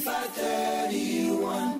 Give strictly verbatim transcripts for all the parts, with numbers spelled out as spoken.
five thirty-one.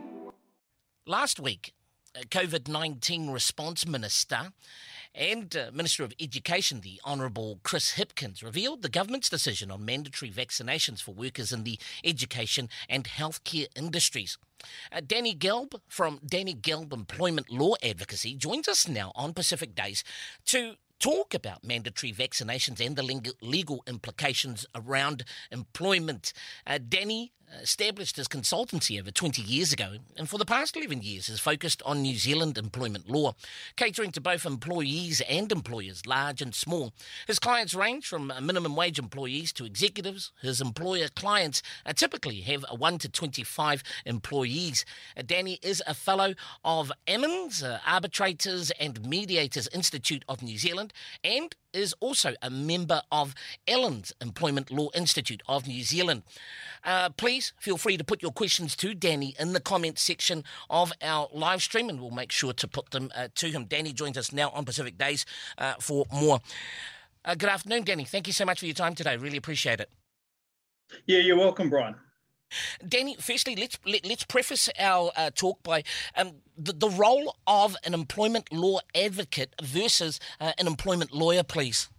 Last week, COVID nineteen response minister and uh, Minister of Education, the Honourable Chris Hipkins, revealed the government's decision on mandatory vaccinations for workers in the education and healthcare industries. Uh, Danny Gelb from Danny Gelb Employment Law Advocacy joins us now on Pacific Days to talk about mandatory vaccinations and the ling- legal implications around employment. Uh, Danny established his consultancy over twenty years ago, and for the past eleven years has focused on New Zealand employment law, catering to both employees and employers, large and small. His clients range from minimum wage employees to executives. His employer clients uh, typically have one to twenty-five employees. Uh, Danny is a fellow of Emmons, uh, Arbitrators and Mediators Institute of New Zealand, and is also a member of Ellen's Employment Law Institute of New Zealand. Uh, please feel free to put your questions to Danny in the comments section of our live stream, and we'll make sure to put them uh, to him. Danny joins us now on Pacific Days uh, for more. Uh, good afternoon, Danny. Thank you so much for your time today. Really appreciate it. Yeah, you're welcome, Brian. Danny, firstly, let's let, let's preface our uh, talk by um, the, the role of an employment law advocate versus uh, an employment lawyer, please.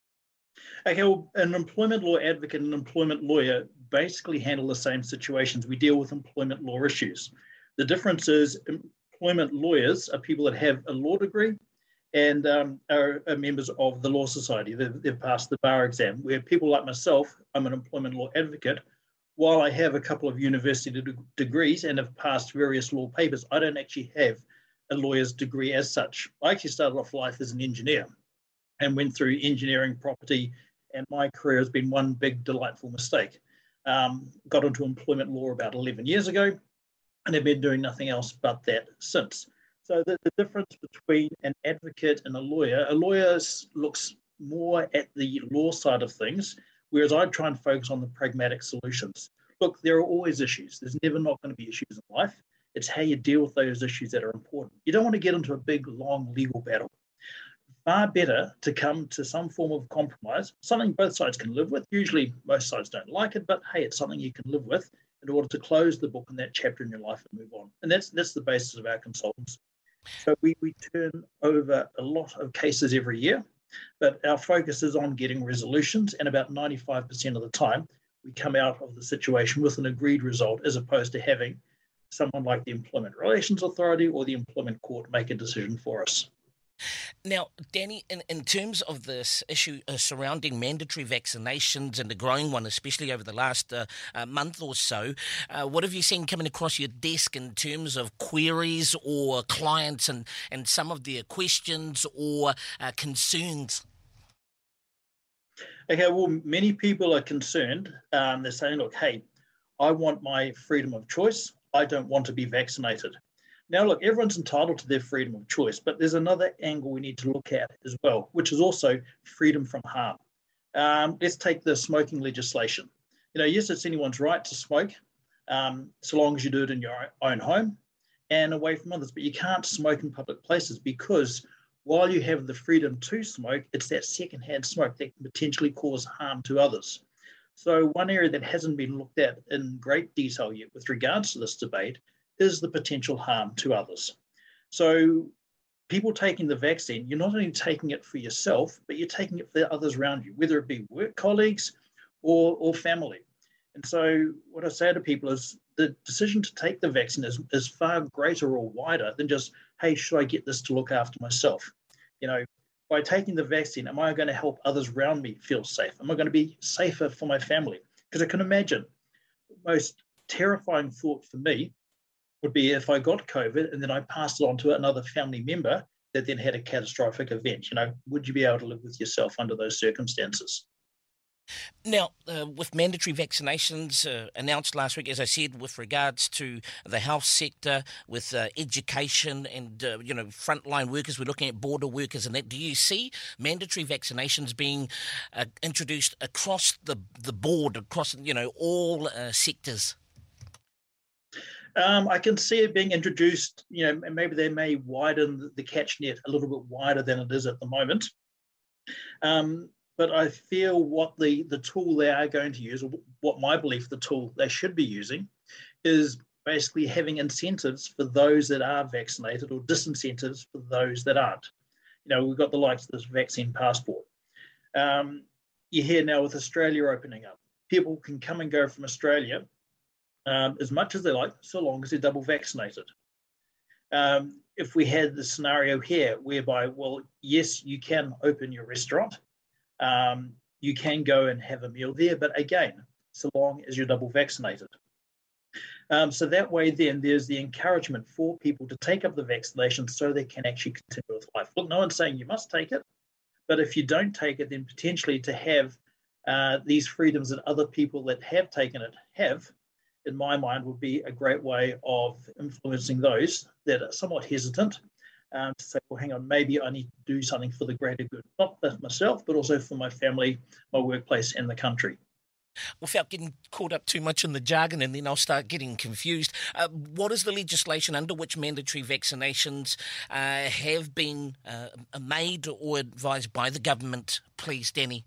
Okay, well, an employment law advocate and an employment lawyer basically handle the same situations. We deal with employment law issues. The difference is employment lawyers are people that have a law degree and um, are, are members of the Law Society. They've, they've passed the bar exam, where people like myself, I'm an employment law advocate. While I have a couple of university de- degrees and have passed various law papers, I don't actually have a lawyer's degree as such. I actually started off life as an engineer and went through engineering, property, and my career has been one big delightful mistake. Um, got into employment law about eleven years ago and have been doing nothing else but that since. So the, the difference between an advocate and a lawyer, a lawyer looks more at the law side of things, whereas I try and focus on the pragmatic solutions. Look, there are always issues. There's never not going to be issues in life. It's how you deal with those issues that are important. You don't want to get into a big, long legal battle. Far better to come to some form of compromise, something both sides can live with. Usually most sides don't like it, but hey, it's something you can live with in order to close the book in that chapter in your life and move on. And that's that's the basis of our consultants. So we, we turn over a lot of cases every year, but our focus is on getting resolutions, and about ninety-five percent of the time, we come out of the situation with an agreed result, as opposed to having someone like the Employment Relations Authority or the Employment Court make a decision for us. Now, Danny, in, in terms of this issue uh, surrounding mandatory vaccinations and the growing one, especially over the last uh, uh, month or so, uh, what have you seen coming across your desk in terms of queries or clients and, and some of their questions or uh, concerns? Okay, well, many people are concerned. Um, they're saying, look, hey, I want my freedom of choice. I don't want to be vaccinated. Now, look, everyone's entitled to their freedom of choice, but there's another angle we need to look at as well, which is also freedom from harm. Um, let's take the smoking legislation. You know, yes, it's anyone's right to smoke, um, so long as you do it in your own home and away from others, but you can't smoke in public places, because while you have the freedom to smoke, it's that secondhand smoke that can potentially cause harm to others. So one area that hasn't been looked at in great detail yet with regards to this debate is the potential harm to others. So people taking the vaccine, you're not only taking it for yourself, but you're taking it for the others around you, whether it be work colleagues or, or family. And so what I say to people is the decision to take the vaccine is, is far greater or wider than just, hey, should I get this to look after myself? You know, by taking the vaccine, am I going to help others around me feel safe? Am I going to be safer for my family? Because I can imagine the most terrifying thought for me would be if I got COVID and then I passed it on to another family member that then had a catastrophic event. You know, would you be able to live with yourself under those circumstances? Now, uh, with mandatory vaccinations uh, announced last week, as I said, with regards to the health sector, with uh, education and, uh, you know, frontline workers, we're looking at border workers and that. Do you see mandatory vaccinations being uh, introduced across the, the board, across, you know, all uh, sectors? Um, I can see it being introduced, you know, and maybe they may widen the catch net a little bit wider than it is at the moment. Um, But I feel what the, the tool they are going to use, or what my belief the tool they should be using, is basically having incentives for those that are vaccinated or disincentives for those that aren't. You know, we've got the likes of this vaccine passport. Um, you hear now with Australia opening up, people can come and go from Australia um, as much as they like, so long as they're double vaccinated. Um, if we had the scenario here whereby, well, yes, you can open your restaurant, um, you can go and have a meal there, but again, so long as you're double vaccinated. Um, so that way then there's the encouragement for people to take up the vaccination so they can actually continue with life. Look, no one's saying you must take it, but if you don't take it, then potentially to have uh, these freedoms that other people that have taken it have, in my mind, would be a great way of influencing those that are somewhat hesitant um, to say, well, hang on, maybe I need to do something for the greater good, not for myself, but also for my family, my workplace, and the country. Without getting caught up too much in the jargon, and then I'll start getting confused, uh, what is the legislation under which mandatory vaccinations uh, have been uh, made or advised by the government, please, Danny?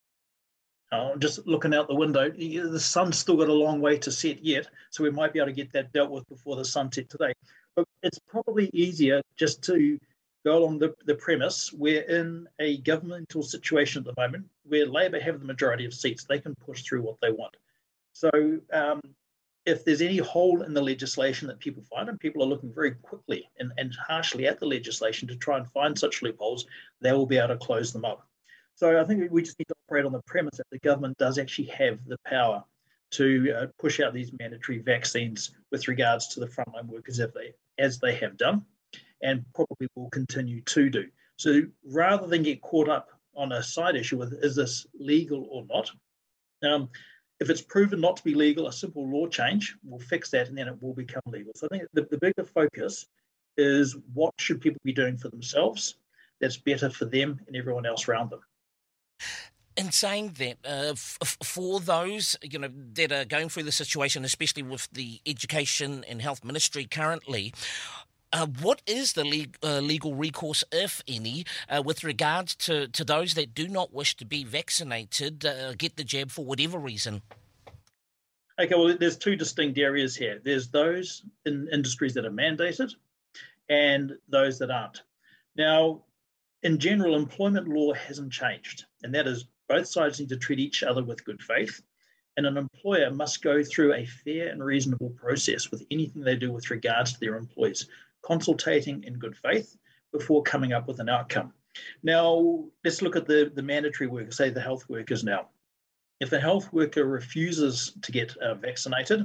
Oh, just looking out the window, the sun's still got a long way to set yet, so we might be able to get that dealt with before the sunset today. But it's probably easier just to go along the, the premise. We're in a governmental situation at the moment where Labor have the majority of seats. They can push through what they want. So um, if there's any hole in the legislation that people find, and people are looking very quickly and, and harshly at the legislation to try and find such loopholes, they will be able to close them up. So I think we just need to operate on the premise that the government does actually have the power to uh, push out these mandatory vaccines with regards to the frontline workers if they, as they have done, and probably will continue to do. So rather than get caught up on a side issue with is this legal or not, um, if it's proven not to be legal, a simple law change will fix that and then it will become legal. So I think the, the bigger focus is what should people be doing for themselves that's better for them and everyone else around them. In saying that, uh, f- for those you know that are going through the situation, especially with the Education and Health Ministry currently, uh, what is the leg- uh, legal recourse, if any, uh, with regards to, to those that do not wish to be vaccinated, uh, get the jab for whatever reason? Okay, well, there's two distinct areas here. There's those in industries that are mandated and those that aren't. Now, in general, employment law hasn't changed, and that is both sides need to treat each other with good faith, and an employer must go through a fair and reasonable process with anything they do with regards to their employees, consultating in good faith before coming up with an outcome. Now, let's look at the, the mandatory workers, say the health workers now. If a health worker refuses to get uh, vaccinated,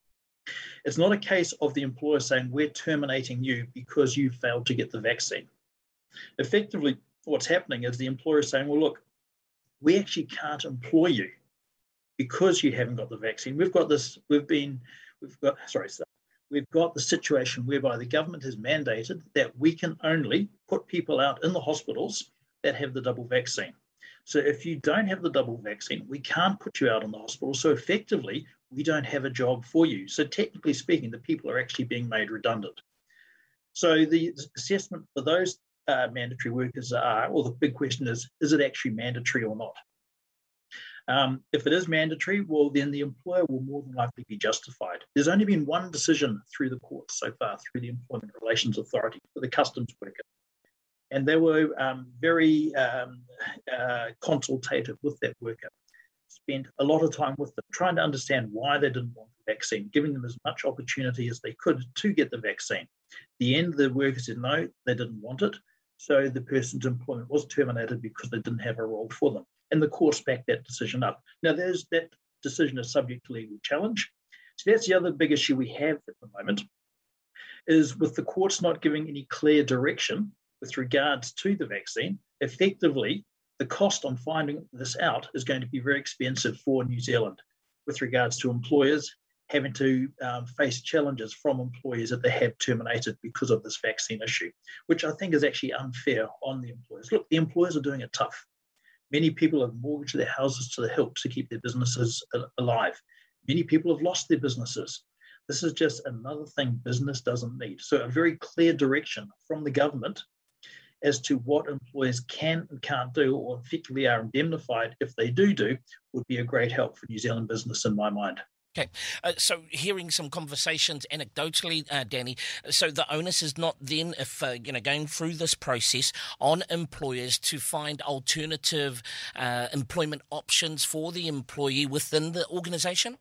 it's not a case of the employer saying, we're terminating you because you failed to get the vaccine. Effectively, what's happening is the employer is saying, well, look, we actually can't employ you because you haven't got the vaccine. We've got this, we've been, we've got, sorry, we've got the situation whereby the government has mandated that we can only put people out in the hospitals that have the double vaccine. So if you don't have the double vaccine, we can't put you out in the hospital. So effectively, we don't have a job for you. So technically speaking, the people are actually being made redundant. So the assessment for those Uh, mandatory workers are, well, the big question is, is it actually mandatory or not? Um, if it is mandatory, well, then the employer will more than likely be justified. There's only been one decision through the courts so far, through the Employment Relations Authority for the customs worker. And they were um, very um, uh, consultative with that worker, spent a lot of time with them, trying to understand why they didn't want the vaccine, giving them as much opportunity as they could to get the vaccine. At the end, the worker said no, they didn't want it. So the person's employment was terminated because they didn't have a role for them. And the courts backed that decision up. Now, there's that decision is subject to legal challenge. So that's the other big issue we have at the moment, is with the courts not giving any clear direction with regards to the vaccine, effectively, the cost on finding this out is going to be very expensive for New Zealand with regards to employers having to um, face challenges from employees that they have terminated because of this vaccine issue, which I think is actually unfair on the employers. Look, the employers are doing it tough. Many people have mortgaged their houses to the hilt to keep their businesses alive. Many people have lost their businesses. This is just another thing business doesn't need. So a very clear direction from the government as to what employers can and can't do, or effectively are indemnified if they do do, would be a great help for New Zealand business in my mind. Okay, uh, so hearing some conversations anecdotally, uh, Danny, so the onus is not then, if uh, you know, going through this process, on employers to find alternative uh, employment options for the employee within the organisation?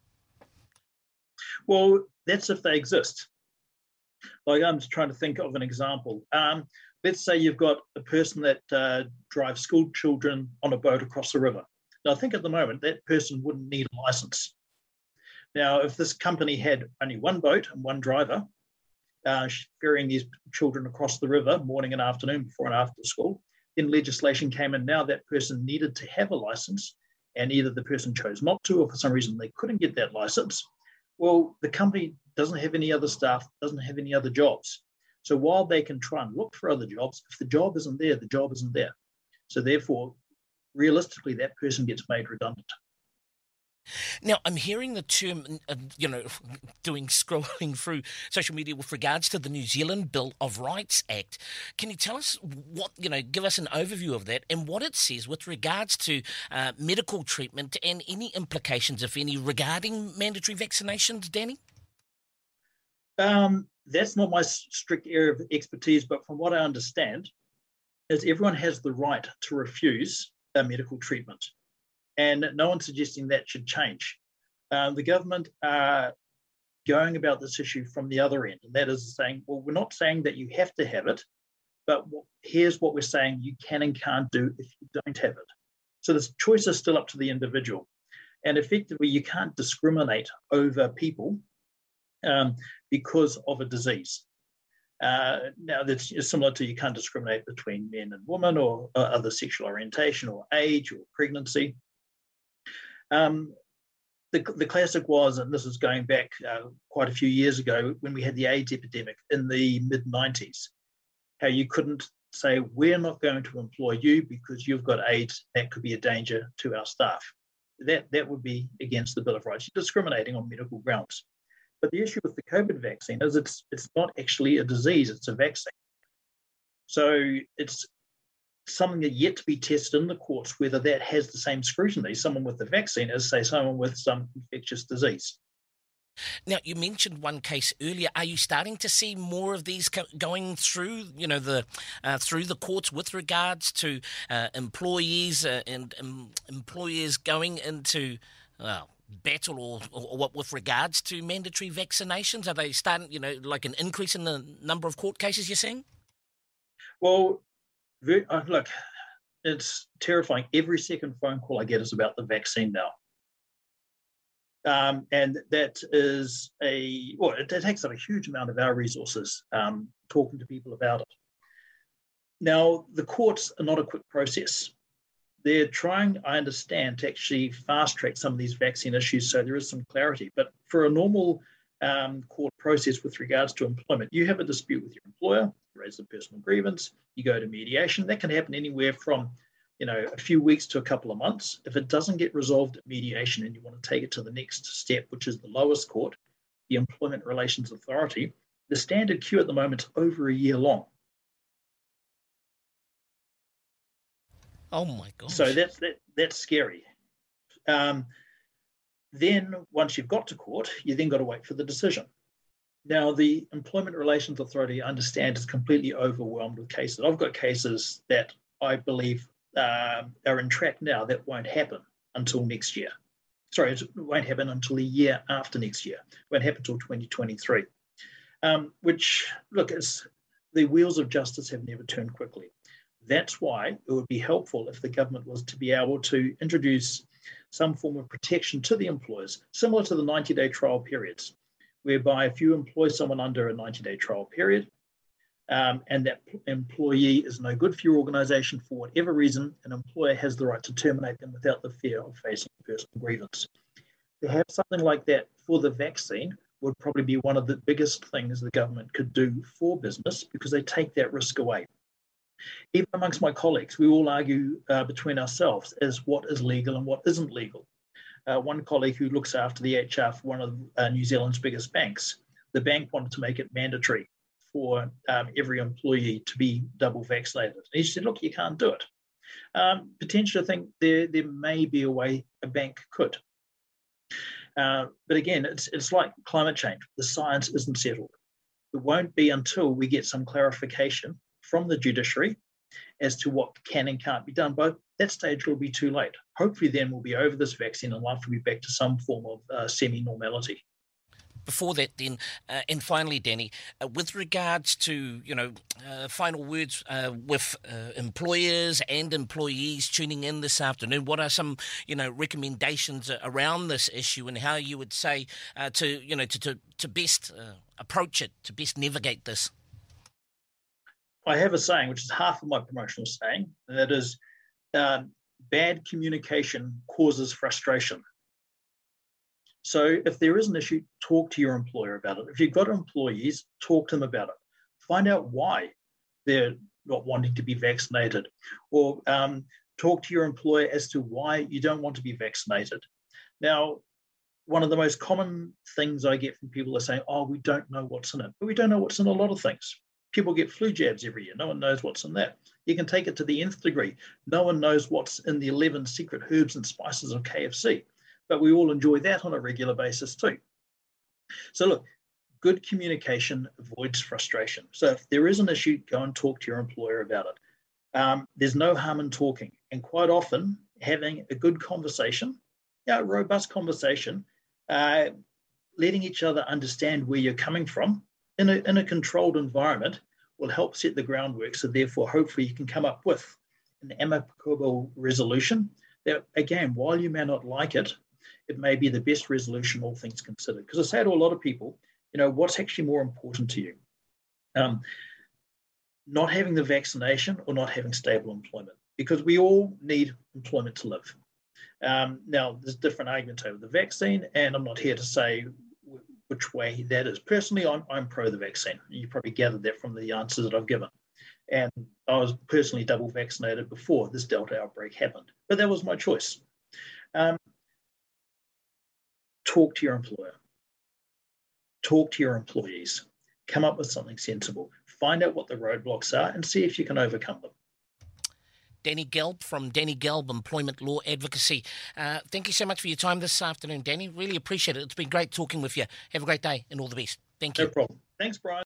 Well, that's if they exist. Like, I'm just trying to think of an example. Um, let's say you've got a person that uh, drives school children on a boat across the river. Now, I think at the moment that person wouldn't need a license. Now, if this company had only one boat and one driver, uh, ferrying these children across the river morning and afternoon before and after school, then legislation came in now that person needed to have a license, and either the person chose not to, or for some reason they couldn't get that license. Well, the company doesn't have any other staff, doesn't have any other jobs. So while they can try and look for other jobs, if the job isn't there, the job isn't there. So therefore, realistically, that person gets made redundant. Now, I'm hearing the term, uh, you know, doing scrolling through social media with regards to the New Zealand Bill of Rights Act. Can you tell us what, you know, give us an overview of that and what it says with regards to uh, medical treatment and any implications, if any, regarding mandatory vaccinations, Danny? Um, that's not my strict area of expertise, but from what I understand, is everyone has the right to refuse a medical treatment. And no one's suggesting that should change. Um, the government are going about this issue from the other end, and that is saying, well, we're not saying that you have to have it, but here's what we're saying you can and can't do if you don't have it. So this choice is still up to the individual. And effectively, you can't discriminate over people um, because of a disease. Uh, now, that's similar to you can't discriminate between men and women, or uh, other sexual orientation, or age, or pregnancy. Um, the, the classic was, and this is going back uh, quite a few years ago, when we had the AIDS epidemic in the mid nineties, how you couldn't say, we're not going to employ you because you've got AIDS, that could be a danger to our staff. That, that would be against the Bill of Rights. You're discriminating on medical grounds. But the issue with the COVID vaccine is it's, it's not actually a disease, it's a vaccine. So it's something that yet to be tested in the courts, whether that has the same scrutiny, someone with the vaccine, as, say, someone with some infectious disease. Now, you mentioned one case earlier. Are you starting to see more of these co- going through, you know, the uh, through the courts with regards to uh, employees uh, and um, employers going into well, battle or, or what with regards to mandatory vaccinations? Are they starting, you know, like an increase in the number of court cases you're seeing? Well, very, uh, look, it's terrifying. Every second phone call I get is about the vaccine now. Um, and that is a, well, it, it takes up a huge amount of our resources, um, talking to people about it. Now, the courts are not a quick process. They're trying, I understand, to actually fast track some of these vaccine issues so there is some clarity. But for a normal um, court process with regards to employment, you have a dispute with your employer, you raise a personal grievance, you go to mediation. That can happen anywhere from, you know, a few weeks to a couple of months. If it doesn't get resolved at mediation and you want to take it to the next step, which is the lowest court, the Employment Relations Authority, the standard queue at the moment is over a year long. Oh my gosh. So that's that, that's scary. Um, then once you've got to court, you then got to wait for the decision. Now, the Employment Relations Authority, I understand, is completely overwhelmed with cases. I've got cases that I believe um, are in track now that won't happen until next year. Sorry, it won't happen until a year after next year. It won't happen until twenty twenty-three. Um, which, look, it's, the wheels of justice have never turned quickly. That's why it would be helpful if the government was to be able to introduce some form of protection to the employers, similar to the ninety-day trial periods, whereby if you employ someone under a ninety-day trial period, um, and that employee is no good for your organisation for whatever reason, an employer has the right to terminate them without the fear of facing personal grievance. To have something like that for the vaccine would probably be one of the biggest things the government could do for business, because they take that risk away. Even amongst my colleagues, we all argue uh, between ourselves as what is legal and what isn't legal. Uh, one colleague who looks after the H R for one of uh, New Zealand's biggest banks, the bank wanted to make it mandatory for um, every employee to be double vaccinated. And he said, look, you can't do it. Um, potentially, I think there, there may be a way a bank could. Uh, but again, it's, it's like climate change. The science isn't settled. It won't be until we get some clarification from the judiciary as to what can and can't be done. But at that stage, it'll be too late. Hopefully, then we'll be over this vaccine and life will be back to some form of uh, semi-normality. Before that, then, uh, and finally, Danny, uh, with regards to, you know, uh, final words uh, with uh, employers and employees tuning in this afternoon, what are some, you know, recommendations around this issue and how you would say uh, to, you know, to, to, to best uh, approach it, to best navigate this? I have a saying, which is half of my promotional saying, and that is uh, bad communication causes frustration. So if there is an issue, talk to your employer about it. If you've got employees, talk to them about it. Find out why they're not wanting to be vaccinated, or um, talk to your employer as to why you don't want to be vaccinated. Now, one of the most common things I get from people are saying, oh, we don't know what's in it. But we don't know what's in a lot of things. People get flu jabs every year. No one knows what's in that. You can take it to the nth degree. No one knows what's in the eleven secret herbs and spices of K F C. But we all enjoy that on a regular basis too. So look, good communication avoids frustration. So if there is an issue, go and talk to your employer about it. Um, there's no harm in talking. And quite often, having a good conversation, yeah, a robust conversation, uh, letting each other understand where you're coming from in a, in a controlled environment will help set the groundwork. So therefore, hopefully you can come up with an amicable resolution that, again, while you may not like it, it may be the best resolution, all things considered. Because I say to a lot of people, you know, what's actually more important to you? Um, not having the vaccination or not having stable employment? Because we all need employment to live. Um, now, there's different arguments over the vaccine, and I'm not here to say w- which way that is. Personally, I'm, I'm pro the vaccine. You probably gathered that from the answers that I've given. And I was personally double vaccinated before this Delta outbreak happened. But that was my choice. Um, Talk to your employer. Talk to your employees. Come up with something sensible. Find out what the roadblocks are and see if you can overcome them. Danny Gelb from Danny Gelb Employment Law Advocacy. Uh, thank you so much for your time this afternoon, Danny. Really appreciate it. It's been great talking with you. Have a great day and all the best. Thank you. No problem. Thanks, Brian.